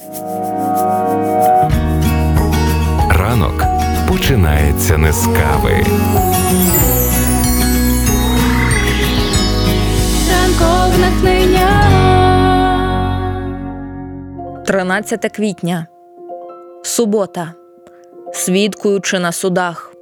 Ранок починається не з кави. Ранкове натхнення. 13 квітня. Субота. Свідкуючи на судах.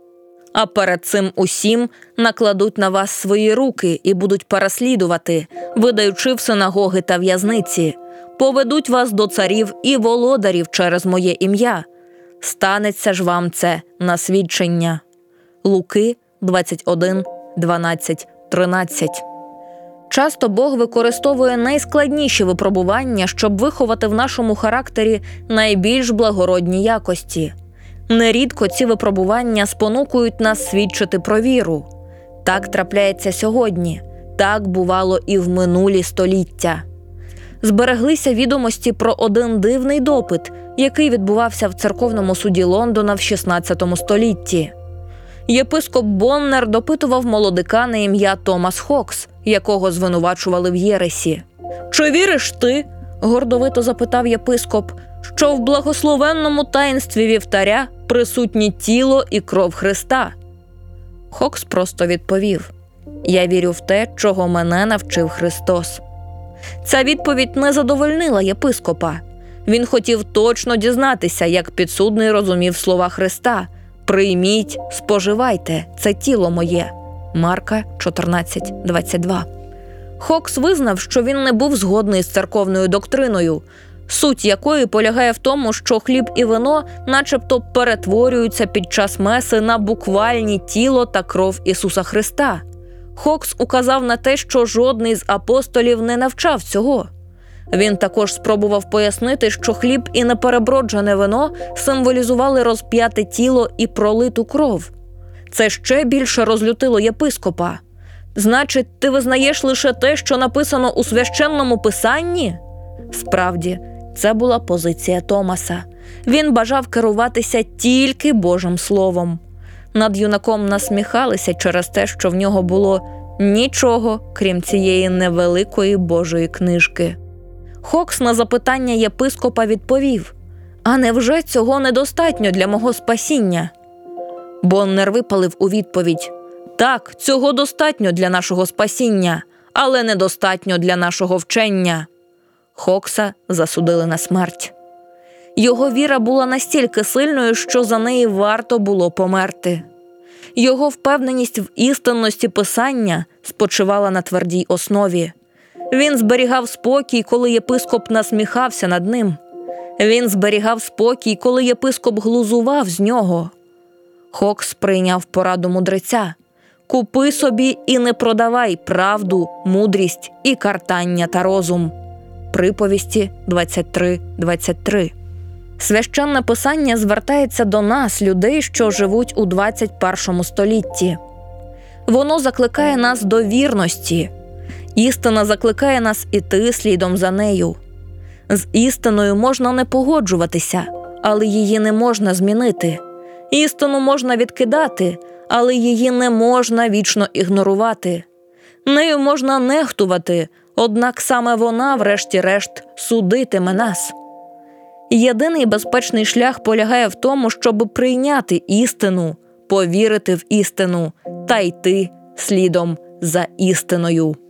А перед цим усім накладуть на вас свої руки і будуть переслідувати, видаючи в синагоги та в'язниці. Поведуть вас до царів і володарів через моє ім'я. Станеться ж вам це на свідчення. Луки 21, 12, 13. Часто Бог використовує найскладніші випробування, щоб виховати в нашому характері найбільш благородні якості. Нерідко ці випробування спонукують нас свідчити про віру. Так трапляється сьогодні, так бувало і в минулі століття. Збереглися відомості про один дивний допит, який відбувався в церковному суді Лондона в 16 столітті. Єпископ Боннер допитував молодика на ім'я Томас Хокс, якого звинувачували в єресі. «Чи віриш ти, – гордовито запитав єпископ, – що в благословенному таїнстві вівтаря присутні тіло і кров Христа?» Хокс просто відповів: «Я вірю в те, чого мене навчив Христос». Ця відповідь не задовольнила єпископа. Він хотів точно дізнатися, як підсудний розумів слова Христа: «Прийміть, споживайте, це тіло моє». Марка 14:22. Хокс визнав, що він не був згодний з церковною доктриною, суть якої полягає в тому, що хліб і вино начебто перетворюються під час меси на буквальні тіло та кров Ісуса Христа. Хокс указав на те, що жодний з апостолів не навчав цього. Він також спробував пояснити, що хліб і непереброджене вино символізували розп'яте тіло і пролиту кров. Це ще більше розлютило єпископа. «Значить, ти визнаєш лише те, що написано у священному писанні?» Справді, це була позиція Томаса. Він бажав керуватися тільки Божим Словом. Над юнаком насміхалися через те, що в нього було нічого, крім цієї невеликої Божої книжки. Хокс на запитання єпископа відповів: «А невже цього недостатньо для мого спасіння?» Боннер випалив у відповідь: «Так, цього достатньо для нашого спасіння, але недостатньо для нашого вчення». Хокса засудили на смерть. Його віра була настільки сильною, що за неї варто було померти. Його впевненість в істинності Писання спочивала на твердій основі. Він зберігав спокій, коли єпископ насміхався над ним. Він зберігав спокій, коли єпископ глузував з нього. Хокс прийняв пораду мудреця: «Купи собі і не продавай правду, мудрість і картання та розум». Приповісті 23:23. Священне Писання звертається до нас, людей, що живуть у 21 столітті. Воно закликає нас до вірності. Істина закликає нас іти слідом за нею. З істиною можна не погоджуватися, але її не можна змінити. Істину можна відкидати, але її не можна вічно ігнорувати. Нею можна нехтувати, однак саме вона, врешті-решт, судитиме нас. Єдиний безпечний шлях полягає в тому, щоб прийняти істину, повірити в істину та йти слідом за істиною.